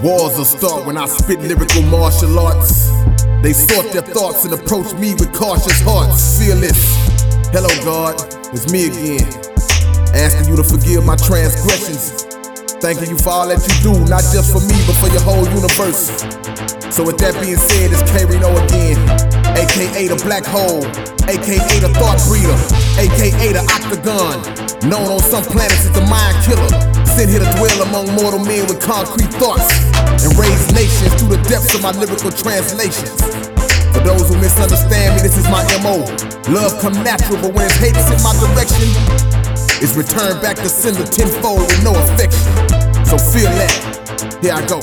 Wars will start when I spit lyrical martial arts. They sort their thoughts and approach me with cautious hearts. Fearless. Hello God, it's me again. Asking you to forgive my transgressions. Thanking you for all that you do, not just for me, but for your whole universe. So with that being said, it's K-Reno again, aka the Black Hole, aka the Thought Breeder, aka the Octagon. Known on some planets as the Mind Killer. Sent here to dwell among mortal men with concrete thoughts and raise nations through the depths of my lyrical translations. For those who misunderstand me, this is my MO. Love come natural, but when it's hate in my direction, it's returned back to sender tenfold with no affection. So feel that. Here I go.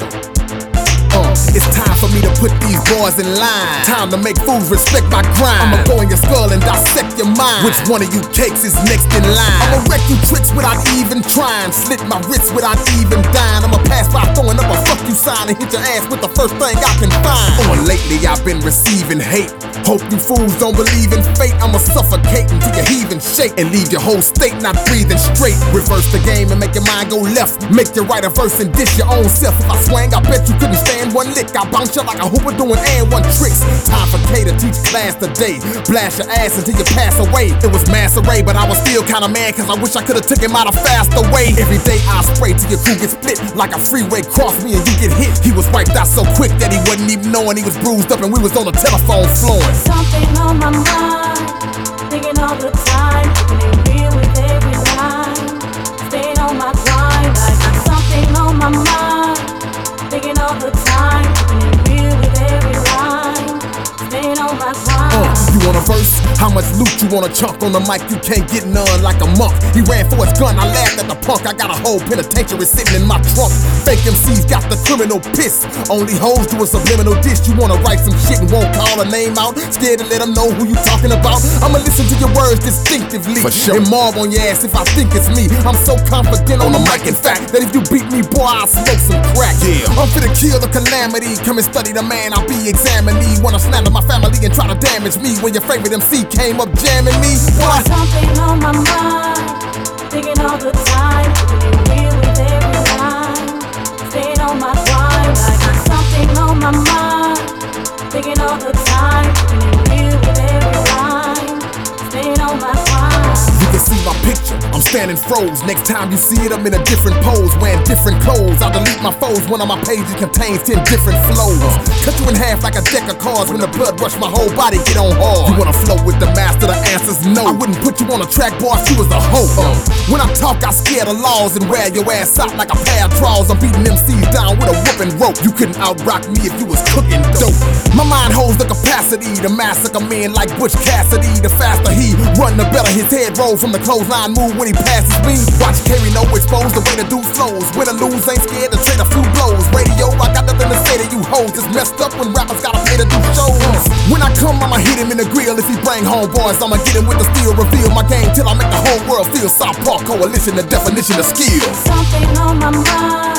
It's time for me to put these bars in line. Time to make fools respect my grind. I'ma go in your skull and dissect your mind. Which one of you cakes is next in line? I'ma wreck you tricks without even trying. Slit my wrists without even dying. I'ma pass by throwing up a fuck you sign and hit your ass with the first thing I can find. Lately I've been receiving hate. Hope you fools don't believe in fate. I'ma suffocate until you heave and shake and leave your whole state not breathing straight. Reverse the game and make your mind go left. Make you write a verse and dish your own self. If I swang, I bet you couldn't stand one lick. I bounce you like a hooper doing and one tricks. Time for K to teach class today. Blast your ass until you pass away. It was mass array, but I was still kinda mad, cause I wish I could've took him out a faster way. Every day I spray till your crew gets split like a freeway cross me and you get hit. He was wiped out so quick that he wasn't even knowing he was bruised up and we was on the telephone flooring. Something on my mind, thinking all the time, keeping it real with every line. Staying on my grind, I got something on my mind, thinking all the time, keeping it real with every line. Staying on my grind. You want a verse? How much loot you want a chunk on the mic? You can't get none like a monk. He ran for his gun, I laughed at the punk. I got a whole penitentiary sitting in my trunk. Fake MCs got the criminal piss. Only hoes do a subliminal dish. You wanna write some shit and won't call a name out? Scared to let them know who you talking about? I'ma listen to your words distinctively for sure. And marv on your ass if I think it's me. I'm so confident on the mic, in fact, that if you beat me, boy, I'll smoke some crack. I'm finna kill the calamity. Come and study the man, I'll be examining. Wanna slander my family and try to damage me when your favorite MC came up jamming me. What? Something on my mind, thinking all the time, keeping it real with every line. Staying on my grind, I got something on my mind, thinking all the time, keeping it real with every line. Staying on my grind. You can see my picture, I'm standing froze. Next time you see it, I'm in a different pose, wearing different clothes. I delete my foes, one of my pages contains 10 different flows. Cut you in half like a deck of cards. When the blood rush my whole body, get on hard. You wanna flow with the master, the answer's no. I wouldn't put you on a track, boy, if you was a hoe. When I talk, I scare the laws and wear your ass out like a pair of drawers. I'm beating MCs down with a whooping rope. You couldn't out-rock me if you was cooking dope. My mind holds the capacity to massacre men like Butch Cassidy. The faster he run, the better his head roll from the clothesline move when he passes me. Watch K-Reno expose the way the dude flows. Win or lose, ain't scared to trade a few blows. Radio, I got nothing to say to you hoes. It's messed up when rappers gotta pay to do shows. When I come, I'ma hit him in the grill. If he bring home boys, I'ma get him with the steel. Reveal my game till I make the whole world feel. Southpaw Coalition, the definition of skill. Something on my mind,